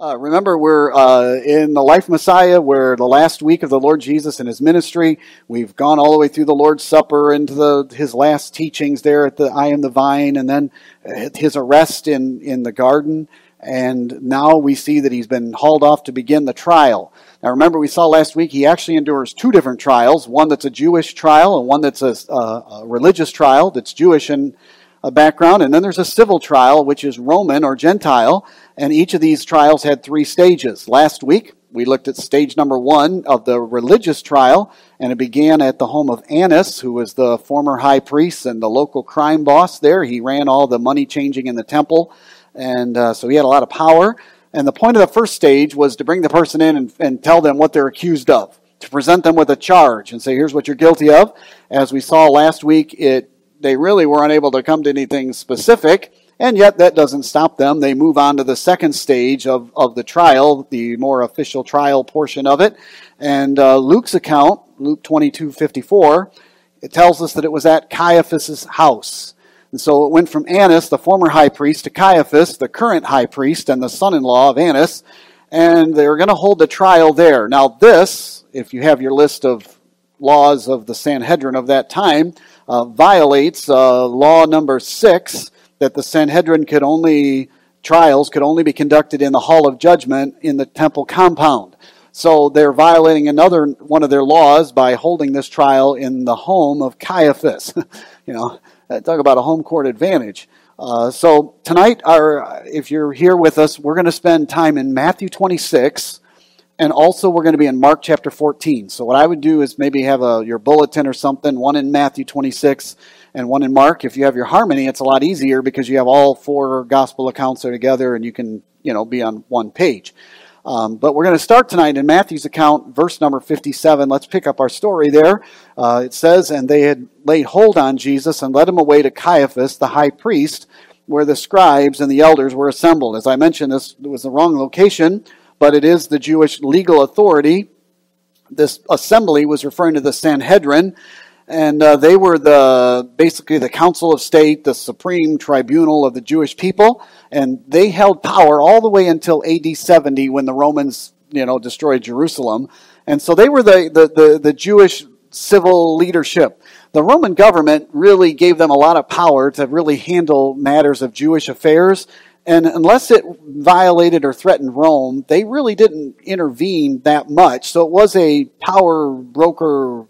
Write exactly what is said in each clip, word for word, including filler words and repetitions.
Uh, remember, we're uh, in the Life Messiah. We're the last week of the Lord Jesus and his ministry. We've gone all the way through the Lord's Supper into the, his last teachings there at the I Am the Vine, and then his arrest in, in the garden. And now we see that he's been hauled off to begin the trial. Now remember, we saw last week he actually endures two different trials, one that's a Jewish trial and one that's a, a, a religious trial that's Jewish in a background, and then there's a civil trial, which is Roman or Gentile, and each of these trials had three stages. Last week, we looked at stage number one of the religious trial, and it began at the home of Annas, who was the former high priest and the local crime boss there. He ran all the money changing in the temple, and uh, so he had a lot of power. And the point of the first stage was to bring the person in and, and tell them what they're accused of, to present them with a charge and say, here's what you're guilty of. As we saw last week, it they really were unable to come to anything specific, and yet that doesn't stop them. They move on to the second stage of, of the trial, the more official trial portion of it. And uh, Luke's account, Luke twenty-two fifty-four, it tells us that it was at Caiaphas' house. And so it went from Annas, the former high priest, to Caiaphas, the current high priest and the son-in-law of Annas, and they were going to hold the trial there. Now this, if you have your list of laws of the Sanhedrin of that time, uh, violates uh, law number six, that the Sanhedrin could only, trials could only be conducted in the hall of judgment in the temple compound. So they're violating another one of their laws by holding this trial in the home of Caiaphas. You know, talk about a home court advantage. Uh, so tonight, our, if you're here with us, we're going to spend time in Matthew twenty-six, and also we're going to be in Mark chapter fourteen. So what I would do is maybe have a your bulletin or something, one in Matthew twenty-six and one in Mark. If you have your harmony, it's a lot easier because you have all four gospel accounts are together and you can, you know, be on one page. Um, but we're going to start tonight in Matthew's account, verse number fifty-seven. Let's pick up our story there. Uh, it says, and they had laid hold on Jesus and led him away to Caiaphas, the high priest, where the scribes and the elders were assembled. As I mentioned, this was the wrong location, but it is the Jewish legal authority. This assembly was referring to the Sanhedrin, and uh, they were the basically the council of state, the supreme tribunal of the Jewish people, and they held power all the way until A D seventy when the Romans, you know, destroyed Jerusalem. And so they were the, the, the, the Jewish civil leadership. The Roman government really gave them a lot of power to really handle matters of Jewish affairs. And unless it violated or threatened Rome, they really didn't intervene that much. So it was a power broker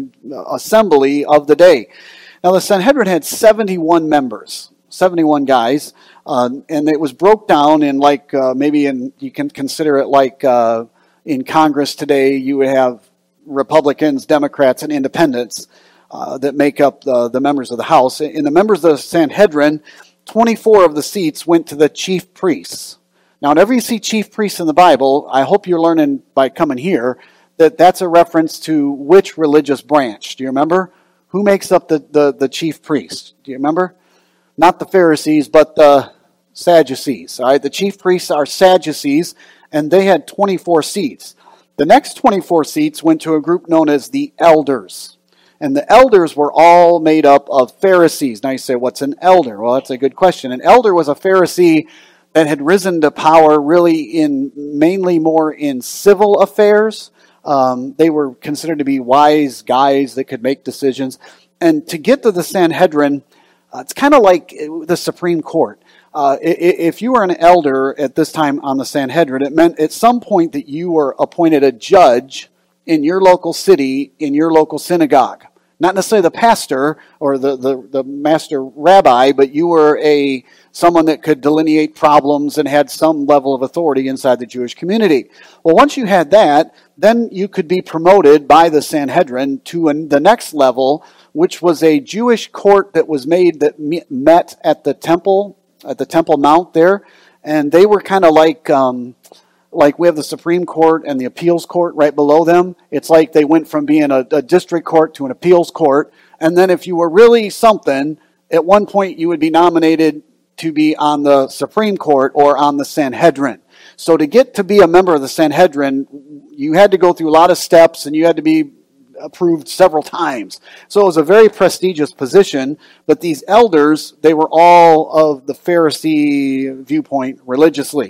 assembly of the day. Now the Sanhedrin had seventy-one members, seventy-one guys, uh, and it was broke down in like uh, maybe in you can consider it like uh, in Congress today you would have Republicans, Democrats, and Independents uh, that make up the, the members of the House. In the members of the Sanhedrin, twenty-four of the seats went to the chief priests. Now, whenever you see chief priests in the Bible, I hope you're learning by coming here that that's a reference to which religious branch. Do you remember? Who makes up the, the, the chief priest? Do you remember? Not the Pharisees, but the Sadducees. All right, the chief priests are Sadducees, and they had twenty-four seats. The next twenty-four seats went to a group known as the elders. And the elders were all made up of Pharisees. Now you say, what's an elder? Well, that's a good question. An elder was a Pharisee that had risen to power really in mainly more in civil affairs. Um, they were considered to be wise guys that could make decisions. And to get to the Sanhedrin, uh, it's kind of like the Supreme Court. Uh, if you were an elder at this time on the Sanhedrin, it meant at some point that you were appointed a judge in your local city, in your local synagogue. Not necessarily the pastor or the, the, the master rabbi, but you were a someone that could delineate problems and had some level of authority inside the Jewish community. Well, once you had that, then you could be promoted by the Sanhedrin to an, the next level, which was a Jewish court that was made that met at the temple, at the Temple Mount there, and they were kind of like... Um, Like we have the Supreme Court and the appeals court right below them. It's like they went from being a, a district court to an appeals court. And then if you were really something, at one point you would be nominated to be on the Supreme Court or on the Sanhedrin. So to get to be a member of the Sanhedrin, you had to go through a lot of steps and you had to be approved several times. So it was a very prestigious position, but these elders, they were all of the Pharisee viewpoint religiously.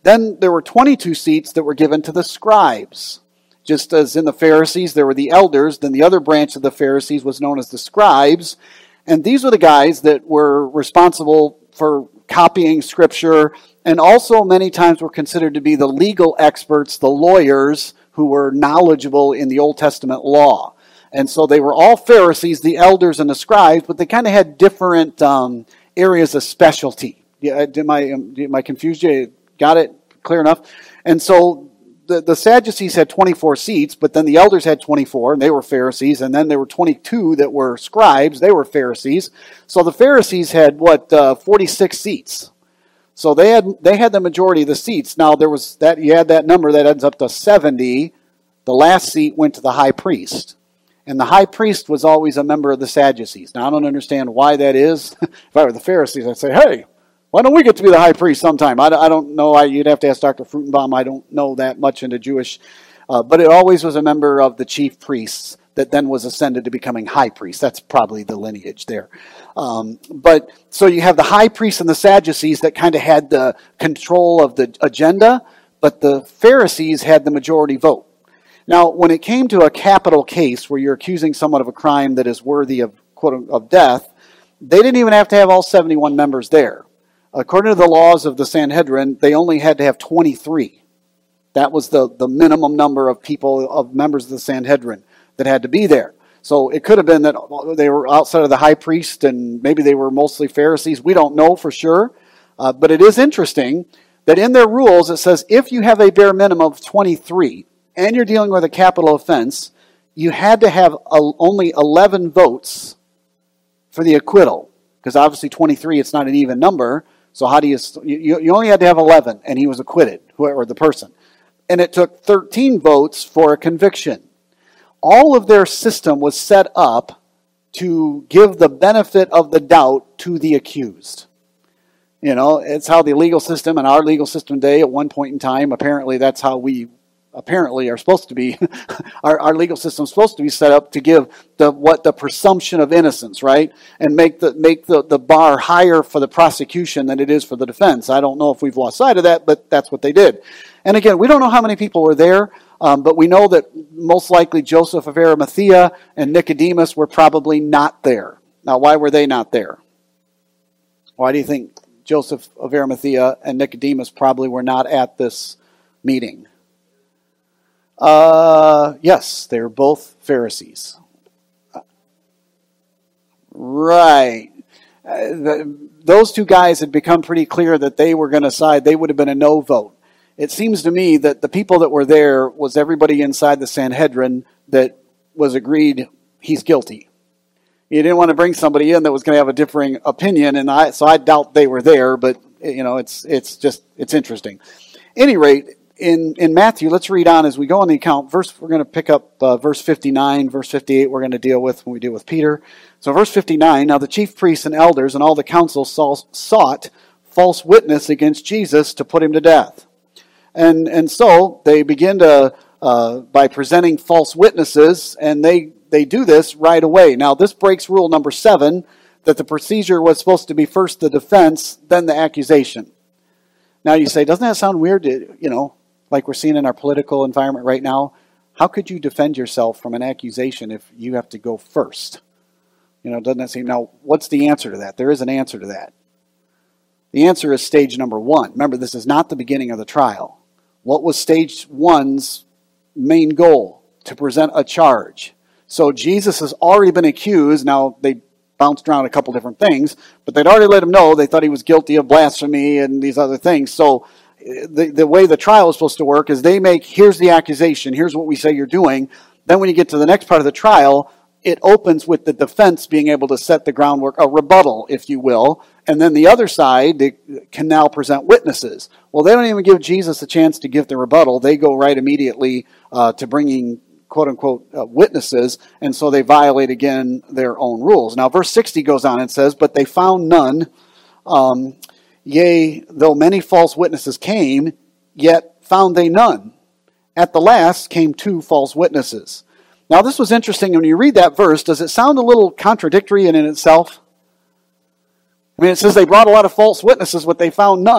Then there were twenty-two seats that were given to the scribes. Just as in the Pharisees, there were the elders, then the other branch of the Pharisees was known as the scribes. And these were the guys that were responsible for copying Scripture, and also many times were considered to be the legal experts, the lawyers who were knowledgeable in the Old Testament law. And so they were all Pharisees, the elders and the scribes, but they kind of had different um, areas of specialty. Yeah, am I, am I confused you? Got it? Clear enough? And so the, the Sadducees had twenty-four seats, but then the elders had twenty-four, and they were Pharisees, and then there were twenty-two that were scribes, they were Pharisees. So the Pharisees had, what, uh, forty-six seats. So they had they had the majority of the seats. Now there was that you had that number that ends up to seventy. The last seat went to the high priest. And the high priest was always a member of the Sadducees. Now I don't understand why that is. If I were the Pharisees, I'd say, hey, why don't we get to be the high priest sometime? I, I don't know. I, you'd have to ask Doctor Frutenbaum. I don't know that much into Jewish. Uh, but it always was a member of the chief priests that then was ascended to becoming high priest. That's probably the lineage there. Um, but so you have the high priests and the Sadducees that kind of had the control of the agenda, but the Pharisees had the majority vote. Now, when it came to a capital case where you're accusing someone of a crime that is worthy of, quote, of death, they didn't even have to have all seventy-one members there. According to the laws of the Sanhedrin, they only had to have twenty-three. That was the, the minimum number of people, of members of the Sanhedrin that had to be there. So it could have been that they were outside of the high priest and maybe they were mostly Pharisees. We don't know for sure. Uh, but it is interesting that in their rules it says if you have a bare minimum of twenty-three and you're dealing with a capital offense, you had to have a, only eleven votes for the acquittal. Because obviously twenty-three, it's not an even number. So how do you, you, you only had to have eleven and he was acquitted, whoever the person. And it took thirteen votes for a conviction. All of their system was set up to give the benefit of the doubt to the accused. You know, it's how the legal system and our legal system today at one point in time, apparently that's how we apparently are supposed to be, our, our legal system is supposed to be set up to give the what the presumption of innocence, right? And make the make the, the bar higher for the prosecution than it is for the defense. I don't know if we've lost sight of that, but that's what they did. And again, we don't know how many people were there, um, but we know that most likely Joseph of Arimathea and Nicodemus were probably not there. Now, why were they not there? Why do you think Joseph of Arimathea and Nicodemus probably were not at this meeting? Uh, yes, they were both Pharisees. Right. Uh, the, those two guys had become pretty clear that they were going to side. They would have been a no vote. It seems to me that the people that were there was everybody inside the Sanhedrin that was agreed he's guilty. You didn't want to bring somebody in that was going to have a differing opinion, and I so I doubt they were there. But you know, it's it's just it's interesting. At any rate, in in Matthew, let's read on as we go on the account. Verse we're going to pick up uh, verse fifty-nine, verse fifty-eight. We're going to deal with when we deal with Peter. So verse fifty-nine. Now the chief priests and elders and all the council sought false witness against Jesus to put him to death. And and so they begin to, uh, by presenting false witnesses, and they, they do this right away. Now this breaks rule number seven, that the procedure was supposed to be first the defense, then the accusation. Now you say, doesn't that sound weird, to, you know, like we're seeing in our political environment right now? How could you defend yourself from an accusation if you have to go first? You know, doesn't that seem, now what's the answer to that? There is an answer to that. The answer is stage number one. Remember, this is not the beginning of the trial. What was stage one's main goal? To present a charge. So Jesus has already been accused. Now, they bounced around a couple different things, but they'd already let him know they thought he was guilty of blasphemy and these other things. So the, the way the trial is supposed to work is they make, here's the accusation, here's what we say you're doing. Then when you get to the next part of the trial, it opens with the defense being able to set the groundwork, a rebuttal, if you will. And then the other side they can now present witnesses. Well, they don't even give Jesus a chance to give the rebuttal. They go right immediately uh, to bringing, quote-unquote, uh, witnesses. And so they violate, again, their own rules. Now, verse sixty goes on and says, but they found none. Um, Yea, though many false witnesses came, yet found they none. At the last came two false witnesses. Now, this was interesting. When you read that verse, does it sound a little contradictory in, in itself? I mean, it says they brought a lot of false witnesses, but they found none.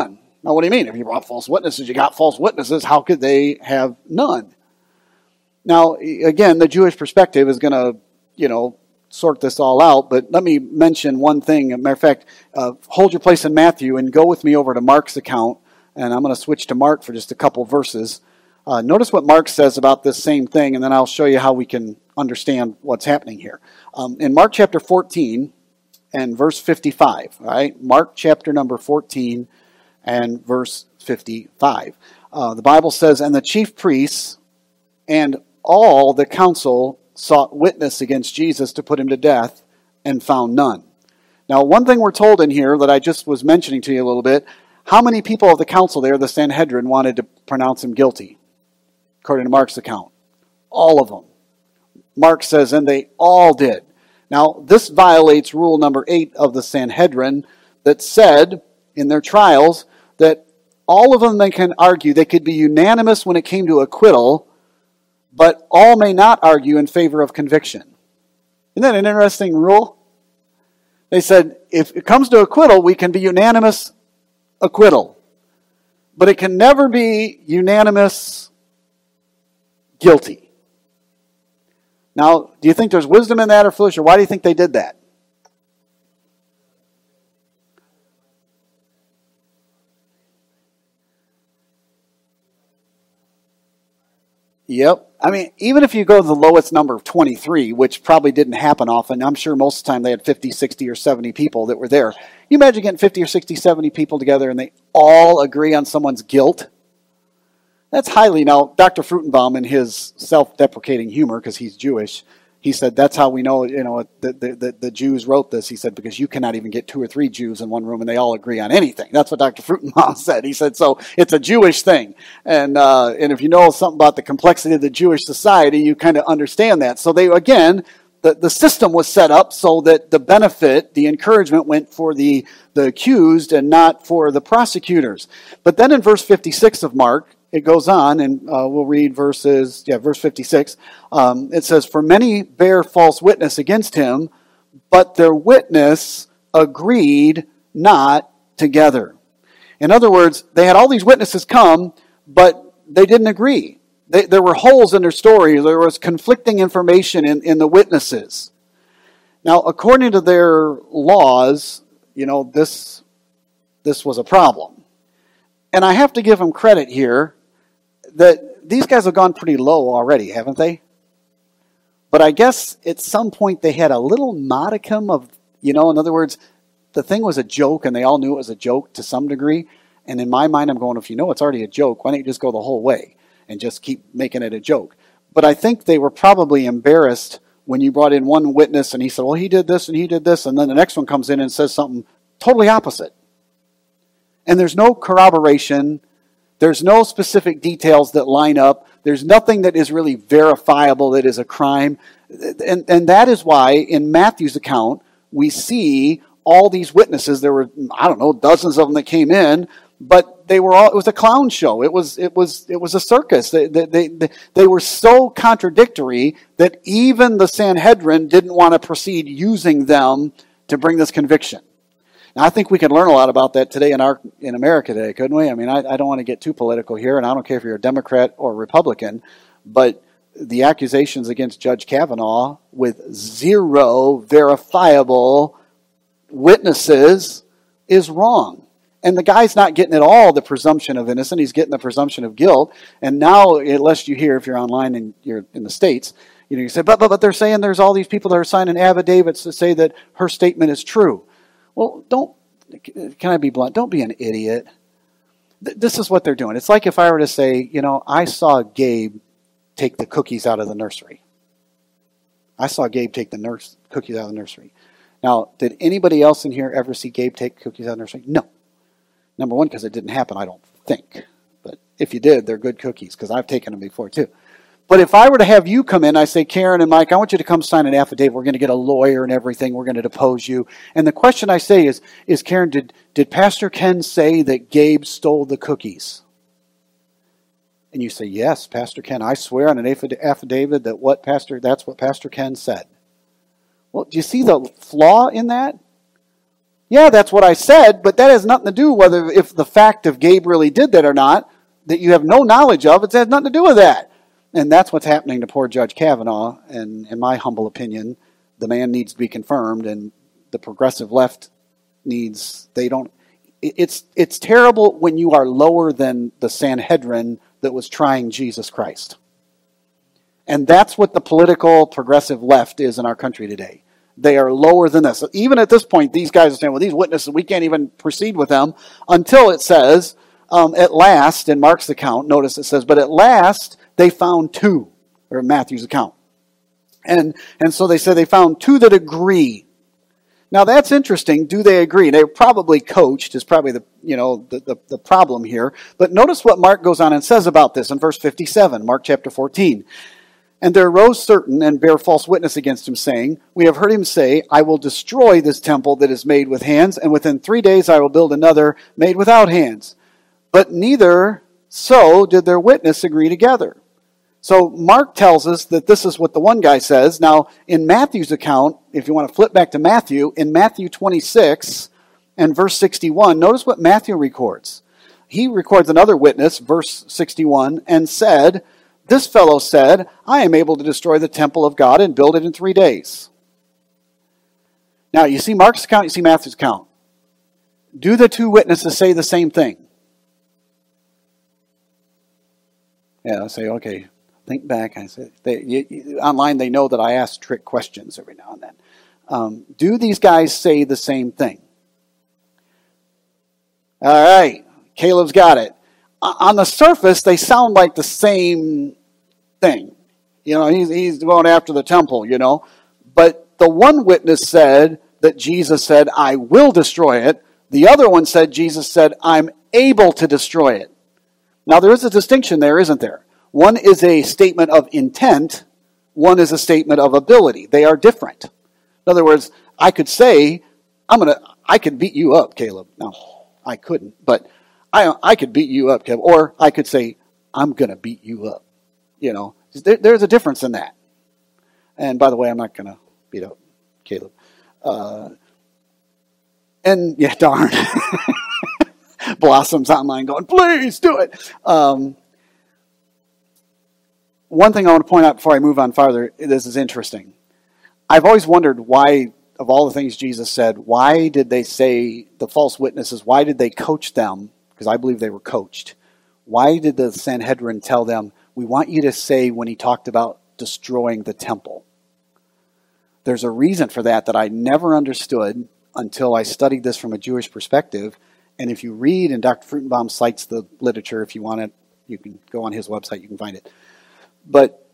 Now, what do you mean? If you brought false witnesses, you got false witnesses, how could they have none? Now, again, the Jewish perspective is going to, you know, sort this all out, but let me mention one thing. As a matter of fact, uh, hold your place in Matthew and go with me over to Mark's account, and I'm going to switch to Mark for just a couple verses. Uh, notice what Mark says about this same thing, and then I'll show you how we can understand what's happening here. Um, in Mark chapter fourteen and verse fifty-five, all right? Mark chapter number fourteen and verse fifty-five. Uh, the Bible says, "And the chief priests and all the council sought witness against Jesus to put him to death, and found none." Now, one thing we're told in here that I just was mentioning to you a little bit, how many people of the council there, the Sanhedrin, wanted to pronounce him guilty? According to Mark's account. All of them. Mark says, and they all did. Now, this violates rule number eight of the Sanhedrin that said in their trials that all of them they can argue, they could be unanimous when it came to acquittal, but all may not argue in favor of conviction. Isn't that an interesting rule? They said, if it comes to acquittal, we can be unanimous acquittal. But it can never be unanimous guilty. Now, do you think there's wisdom in that or foolish, or why do you think they did that? Yep. I mean, even if you go to the lowest number of twenty-three, which probably didn't happen often, I'm sure most of the time they had fifty, sixty, or seventy people that were there. You imagine getting fifty or sixty, seventy people together and they all agree on someone's guilt? That's highly, now, Doctor Frutenbaum, in his self-deprecating humor, because he's Jewish, he said, that's how we know, you know, the, the, the, the Jews wrote this. He said, because you cannot even get two or three Jews in one room and they all agree on anything. That's what Doctor Frutenbaum said. He said, so it's a Jewish thing. And uh, and if you know something about the complexity of the Jewish society, you kind of understand that. So they, again, the, the system was set up so that the benefit, the encouragement went for the, the accused and not for the prosecutors. But then in verse fifty-six of Mark, it goes on, and uh, we'll read verses, yeah, verse fifty-six. Um, it says, "For many bear false witness against him, but their witness agreed not together." In other words, they had all these witnesses come, but they didn't agree. They, there were holes in their story. There was conflicting information in, in the witnesses. Now, according to their laws, you know, this this was a problem. And I have to give them credit here that these guys have gone pretty low already, haven't they? But I guess at some point they had a little modicum of, you know, in other words, the thing was a joke and they all knew it was a joke to some degree. And in my mind, I'm going, if you know it's already a joke, why don't you just go the whole way and just keep making it a joke? But I think they were probably embarrassed when you brought in one witness and he said, well, he did this and he did this. And then the next one comes in and says something totally opposite. And there's no corroboration. There's no specific details that line up. There's nothing that is really verifiable that is a crime. And, and that is why in Matthew's account, we see all these witnesses. There were, I don't know, dozens of them that came in, but they were all, it was a clown show. It was, it was, it was a circus. They, they, they, they were so contradictory that even the Sanhedrin didn't want to proceed using them to bring this conviction. Now, I think we can learn a lot about that today in our in America today, couldn't we? I mean, I, I don't want to get too political here, and I don't care if you're a Democrat or Republican, but the accusations against Judge Kavanaugh with zero verifiable witnesses is wrong. And the guy's not getting at all the presumption of innocence. He's getting the presumption of guilt. And now, unless you hear, if you're online and you're in the States, you know, you say, but, but, but they're saying there's all these people that are signing affidavits to say that her statement is true. Well, don't, can I be blunt? Don't be an idiot. This is what they're doing. It's like if I were to say, you know, I saw Gabe take the cookies out of the nursery. I saw Gabe take the nurse, cookies out of the nursery. Now, did anybody else in here ever see Gabe take cookies out of the nursery? No. Number one, because it didn't happen, I don't think. But if you did, they're good cookies, because I've taken them before too. But if I were to have you come in, I say, Karen and Mike, I want you to come sign an affidavit. We're going to get a lawyer and everything. We're going to depose you. And the question I say is, is Karen, did, did Pastor Ken say that Gabe stole the cookies? And you say, yes, Pastor Ken, I swear on an affidavit that what Pastor, that's what Pastor Ken said. Well, do you see the flaw in that? yeah, that's what I said, but that has nothing to do whether if the fact of Gabe really did that or not, that you have no knowledge of, it has nothing to do with that. And that's what's happening to poor Judge Kavanaugh, and in my humble opinion, the man needs to be confirmed, and the progressive left needs, they don't, it's it's terrible when you are lower than the Sanhedrin that was trying Jesus Christ. And that's what the political progressive left is in our country today. They are lower than this. Even at this point, these guys are saying, well, these witnesses, we can't even proceed with them until it says, um, at last, in Mark's account, notice it says, but at last they found two, or in Matthew's account. And, and so they said they found two that agree. Now that's interesting. Do they agree? They were probably coached is probably the, you know, the, the, the problem here. But notice what Mark goes on and says about this in verse fifty-seven, Mark chapter fourteen. And there arose certain and bare false witness against him, saying, we have heard him say, I will destroy this temple that is made with hands, and within three days I will build another made without hands. But neither so did their witness agree together. So Mark tells us that this is what the one guy says. Now, in Matthew's account, if you want to flip back to Matthew, in Matthew twenty-six and verse sixty-one, notice what Matthew records. He records another witness, verse sixty-one, and said, this fellow said, I am able to destroy the temple of God and build it in three days. Now, you see Mark's account, you see Matthew's account. Do the two witnesses say the same thing? Yeah, I say, okay, think back. I say, they, you, online, they know that I ask trick questions every now and then. Um, do these guys say the same thing? All right, Caleb's got it. On the surface, they sound like the same thing. You know, he's, he's going after the temple, you know. But the one witness said that Jesus said, I will destroy it. The other one said Jesus said, I'm able to destroy it. Now, there is a distinction there, isn't there? One is a statement of intent. One is a statement of ability. They are different. In other words, I could say, I'm going to, I could beat you up, Caleb. No, I couldn't, but I I could beat you up, Caleb. Or I could say, I'm going to beat you up. You know, there, there's a difference in that. And by the way, I'm not going to beat up Caleb. Uh, and yeah, darn. Blossoms online going, please do it. Um, one thing I want to point out before I move on farther, this is interesting. I've always wondered why, of all the things Jesus said, why did they say, the false witnesses, why did they coach them? Because I believe they were coached. Why did the Sanhedrin tell them, we want you to say when he talked about destroying the temple? There's a reason for that that I never understood until I studied this from a Jewish perspective. And if you read, and Doctor Frutenbaum cites the literature, if you want it, you can go on his website, you can find it. But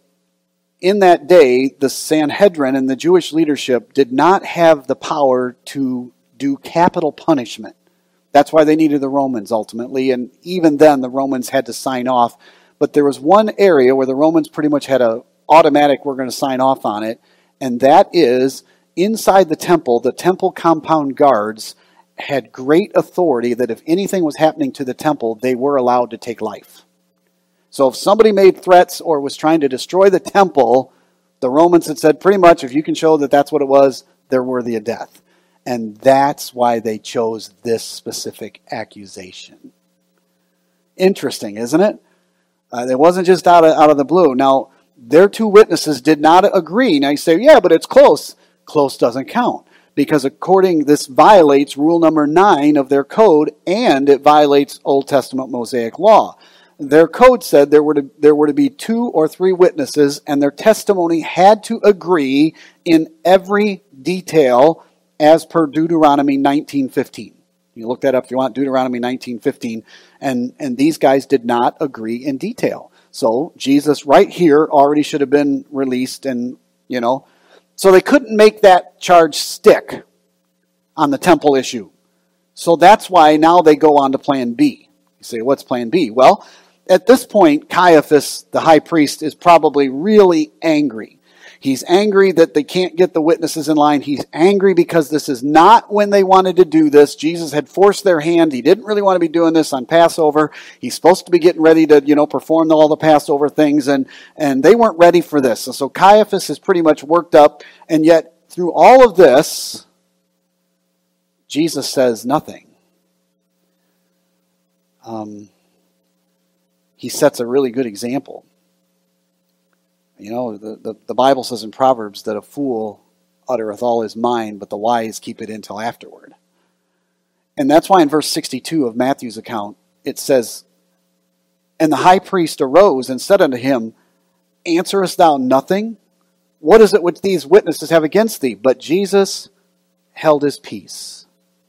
in that day, the Sanhedrin and the Jewish leadership did not have the power to do capital punishment. That's why they needed the Romans ultimately, and even then the Romans had to sign off. But there was one area where the Romans pretty much had a automatic, we're going to sign off on it, and that is inside the temple, the temple compound guards had great authority that if anything was happening to the temple, they were allowed to take life. So if somebody made threats or was trying to destroy the temple, the Romans had said pretty much if you can show that that's what it was, they're worthy of death. And that's why they chose this specific accusation. Interesting, isn't it? Uh, it wasn't just out of, out of the blue. Now, their two witnesses did not agree. Now you say, yeah, but it's close. Close doesn't count. Because according, this violates rule number nine of their code, and it violates Old Testament Mosaic law. Their code said there were to, there were to be two or three witnesses, and their testimony had to agree in every detail as per Deuteronomy nineteen fifteen. You look that up if you want, Deuteronomy nineteen fifteen. And, and these guys did not agree in detail. So Jesus right here already should have been released, and, you know, so they couldn't make that charge stick on the temple issue. So that's why now they go on to plan B. You say, what's plan B? Well, at this point, Caiaphas, the high priest, is probably really angry. He's angry that they can't get the witnesses in line. He's angry because this is not when they wanted to do this. Jesus had forced their hand. He didn't really want to be doing this on Passover. He's supposed to be getting ready to, you know, perform all the Passover things, and, and they weren't ready for this. And so Caiaphas is pretty much worked up, and yet through all of this, Jesus says nothing. Um, he sets a really good example. You know, the, the, the Bible says in Proverbs that a fool uttereth all his mind, but the wise keep it until afterward. And that's why in verse sixty-two of Matthew's account, it says, "And the high priest arose and said unto him, Answerest thou nothing? What is it which these witnesses have against thee?" But Jesus held his peace.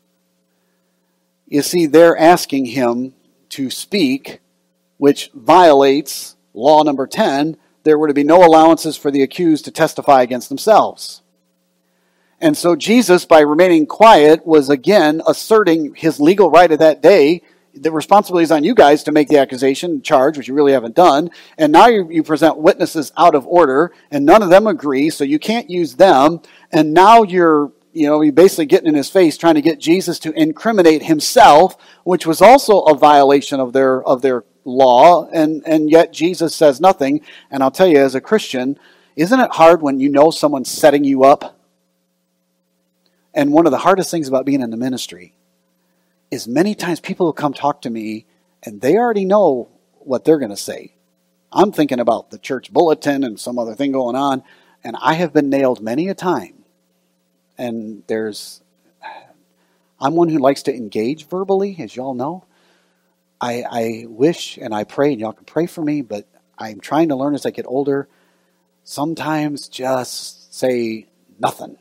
You see, they're asking him to speak, which violates law number ten. There were to be no allowances for the accused to testify against themselves. And so Jesus, by remaining quiet, was again asserting his legal right of that day. The responsibility is on you guys to make the accusation charge, which you really haven't done. And now you, you present witnesses out of order, and none of them agree, so you can't use them. And now you're, you know, you're basically getting in his face, trying to get Jesus to incriminate himself, which was also a violation of their of their law. And, and yet Jesus says nothing. And I'll tell you, as a Christian, isn't it hard when you know someone's setting you up? And one of the hardest things about being in the ministry is many times people will come talk to me and they already know what they're going to say. I'm thinking about the church bulletin and some other thing going on, and I have been nailed many a time. And there's, I'm one who likes to engage verbally, as y'all know. I, I wish and I pray, and y'all can pray for me, but I'm trying to learn as I get older, sometimes just say nothing.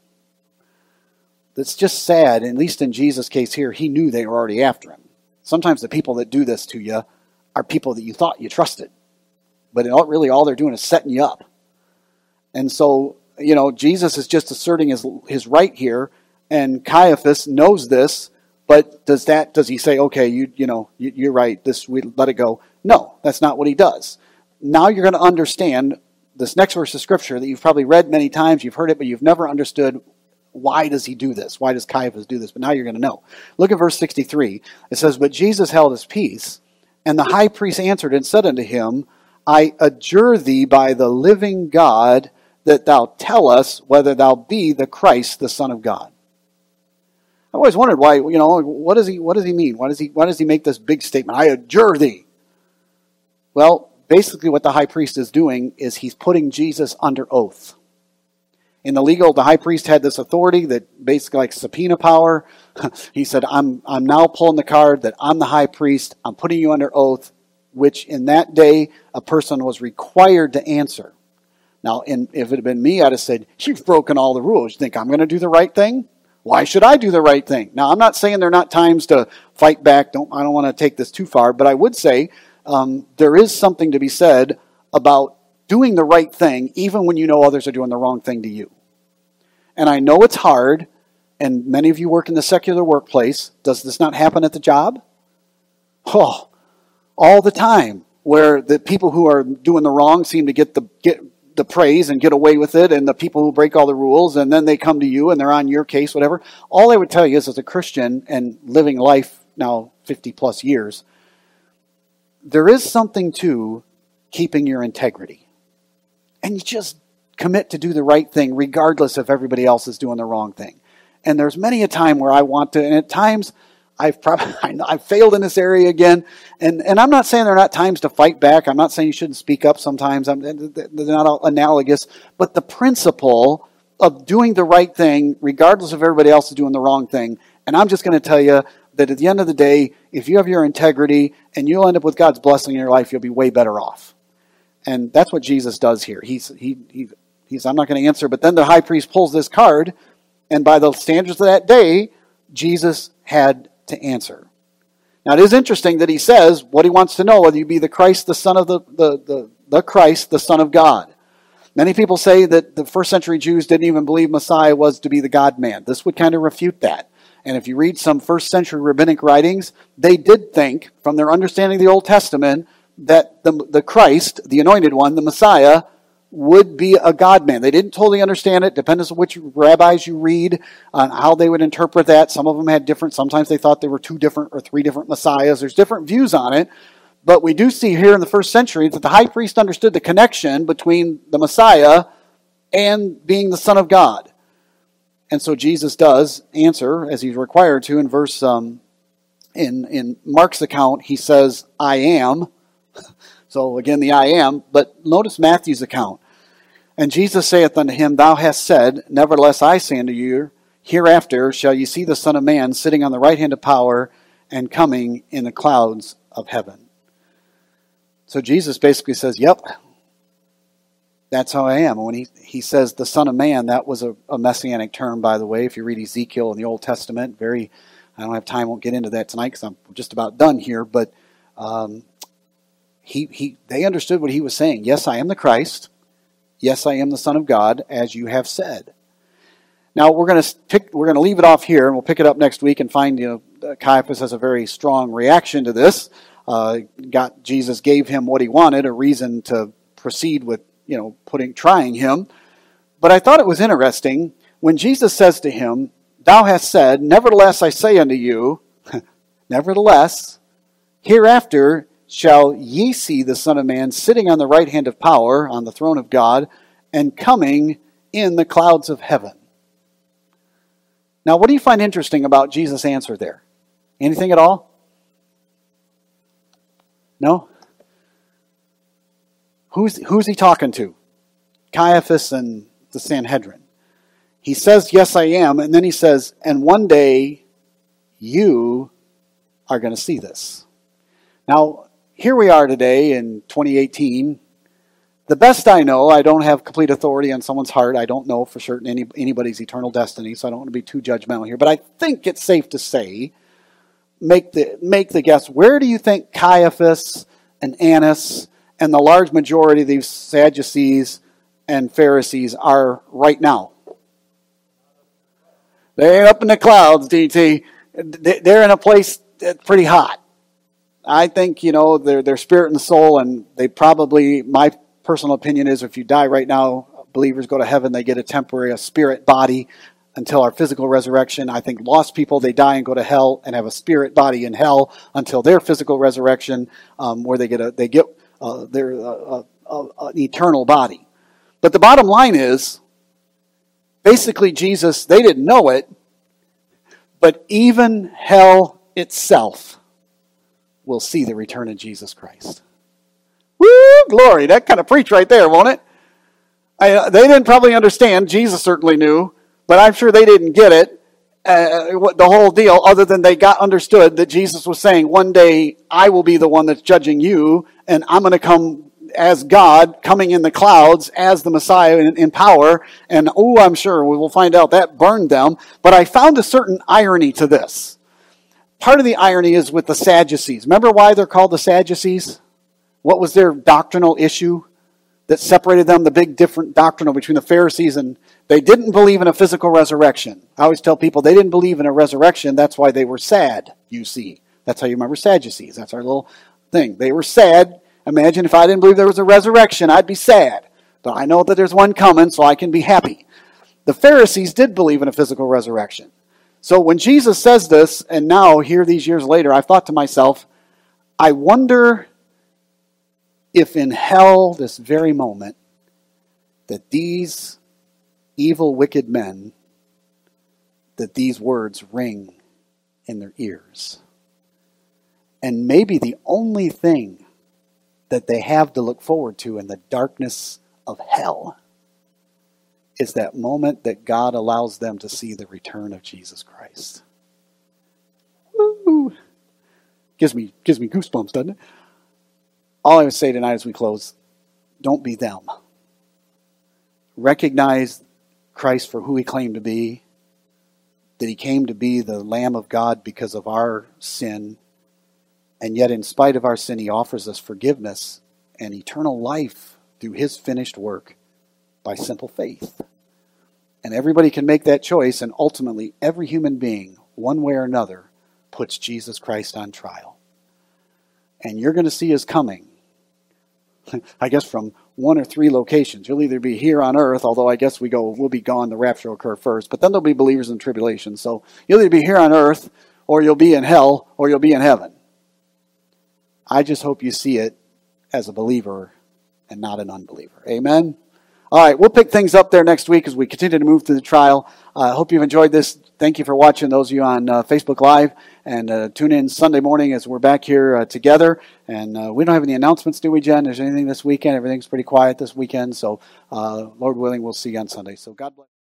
It's just sad, at least in Jesus' case here, he knew they were already after him. Sometimes the people that do this to you are people that you thought you trusted. But it all, really all they're doing is setting you up. And so, you know, Jesus is just asserting his his right here, and Caiaphas knows this, but does that does he say, okay, you you know, you, you're right, this we let it go? No, that's not what he does. Now you're going to understand this next verse of Scripture that you've probably read many times, you've heard it, but you've never understood. Why does he do this? Why does Caiaphas do this? But now you're going to know. Look at verse sixty-three. It says, "But Jesus held his peace, and the high priest answered and said unto him, I adjure thee by the living God that thou tell us whether thou be the Christ, the Son of God." I always wondered why, you know, what does he what does he mean? Why does he why does he make this big statement? I adjure thee. Well, basically what the high priest is doing is he's putting Jesus under oath. In the legal, the high priest had this authority that basically like subpoena power. He said, I'm I'm now pulling the card that I'm the high priest. I'm putting you under oath, which in that day, a person was required to answer. Now, in, if it had been me, I'd have said, you've broken all the rules. You think I'm going to do the right thing? Why should I do the right thing? Now, I'm not saying there are not times to fight back. Don't I don't want to take this too far. But I would say um, there is something to be said about doing the right thing, even when you know others are doing the wrong thing to you. And I know it's hard, and many of you work in the secular workplace. Does this not happen at the job? Oh, all the time, where the people who are doing the wrong seem to get the get the praise and get away with it, and the people who break all the rules, and then they come to you and they're on your case, whatever. All I would tell you is, as a Christian and living life now fifty plus years, there is something to keeping your integrity. And you just commit to do the right thing regardless if everybody else is doing the wrong thing. And there's many a time where I want to, and at times I've probably I've failed in this area again. And and I'm not saying there are not times to fight back. I'm not saying you shouldn't speak up sometimes. I'm, they're not analogous. But the principle of doing the right thing regardless if everybody else is doing the wrong thing. And I'm just going to tell you that at the end of the day, if you have your integrity and you'll end up with God's blessing in your life, you'll be way better off. And that's what Jesus does here. He's he, he he's I'm not going to answer, but then the high priest pulls this card, and by the standards of that day, Jesus had to answer. Now it is interesting that he says what he wants to know, whether you be the Christ, the Son of the the the, the Christ, the Son of God. Many people say that the first century Jews didn't even believe Messiah was to be the God-man. This would kind of refute that. And if you read some first century rabbinic writings, they did think, from their understanding of the Old Testament, that the, the Christ, the anointed one, the Messiah, would be a God-man. They didn't totally understand it. Depends on which rabbis you read on how they would interpret that. Some of them had different. Sometimes they thought there were two different or three different Messiahs. There's different views on it. But we do see here in the first century that the high priest understood the connection between the Messiah and being the Son of God. And so Jesus does answer as he's required to in verse um, in in Mark's account. He says, "I am." So again, the "I am." But notice Matthew's account. "And Jesus saith unto him, Thou hast said, Nevertheless I say unto you, hereafter shall ye see the Son of Man sitting on the right hand of power and coming in the clouds of heaven." So Jesus basically says, yep, that's how I am. And when he, he says the Son of Man, that was a, a messianic term, by the way. If you read Ezekiel in the Old Testament, very, I don't have time, won't get into that tonight because I'm just about done here. But um, he he they understood what he was saying. Yes, I am the Christ. Yes, I am the Son of God, as you have said. Now we're going to pick. We're going to leave it off here, and we'll pick it up next week and find. You know, Caiaphas has a very strong reaction to this. Uh, got Jesus gave him what he wanted, a reason to proceed with, you know, putting trying him. But I thought it was interesting when Jesus says to him, "Thou hast said, Nevertheless I say unto you, nevertheless, hereafter shall ye see the Son of Man sitting on the right hand of power, on the throne of God, and coming in the clouds of heaven." Now, what do you find interesting about Jesus' answer there? Anything at all? No? Who's, who's he talking to? Caiaphas and the Sanhedrin. He says, yes, I am. And then he says, and one day you are going to see this. Now, here we are today in twenty eighteen. The best I know, I don't have complete authority on someone's heart. I don't know for certain any, anybody's eternal destiny, so I don't want to be too judgmental here. But I think it's safe to say, make the make the guess, where do you think Caiaphas and Annas and the large majority of these Sadducees and Pharisees are right now? They're up in the clouds, D T. They're in a place that's pretty hot. I think, you know, their their spirit and soul, and they probably, my personal opinion is, if you die right now, believers go to heaven, they get a temporary, a spirit body until our physical resurrection. I think lost people, they die and go to hell and have a spirit body in hell until their physical resurrection, um, where they get a they get uh, their uh, uh, uh, an eternal body. But the bottom line is, basically, Jesus, they didn't know it, but even hell itself will see the return of Jesus Christ. Woo, glory. That kind of preach right there, won't it? I, they didn't probably understand. Jesus certainly knew, but I'm sure they didn't get it, uh, what, the whole deal, other than they got understood that Jesus was saying, one day I will be the one that's judging you, and I'm going to come as God, coming in the clouds as the Messiah in, in power. And, oh, I'm sure we will find out that burned them. But I found a certain irony to this. Part of the irony is with the Sadducees. Remember why they're called the Sadducees? What was their doctrinal issue that separated them? The big different doctrinal between the Pharisees, and they didn't believe in a physical resurrection. I always tell people they didn't believe in a resurrection. That's why they were sad, you see. That's how you remember Sadducees. That's our little thing. They were sad. Imagine if I didn't believe there was a resurrection, I'd be sad. But I know that there's one coming, so I can be happy. The Pharisees did believe in a physical resurrection. So when Jesus says this, and now here these years later, I've thought to myself, I wonder if in hell this very moment that these evil, wicked men, that these words ring in their ears. And maybe the only thing that they have to look forward to in the darkness of hell is that moment that God allows them to see the return of Jesus Christ. Woo! Gives me, gives me goosebumps, doesn't it? All I would say tonight as we close, don't be them. Recognize Christ for who he claimed to be, that he came to be the Lamb of God because of our sin, and yet in spite of our sin, he offers us forgiveness and eternal life through his finished work by simple faith. And everybody can make that choice, and ultimately every human being, one way or another, puts Jesus Christ on trial. And you're going to see his coming, I guess, from one or three locations. You'll either be here on earth, although I guess we go, we'll be gone, the rapture will occur first, but then there'll be believers in tribulation. So you'll either be here on earth, or you'll be in hell, or you'll be in heaven. I just hope you see it as a believer and not an unbeliever. Amen? All right, we'll pick things up there next week as we continue to move through the trial. I uh, hope you've enjoyed this. Thank you for watching, those of you on uh, Facebook Live. And uh, tune in Sunday morning as we're back here uh, together. And uh, we don't have any announcements, do we, Jen? Is there anything this weekend? Everything's pretty quiet this weekend. So, uh, Lord willing, we'll see you on Sunday. So God bless.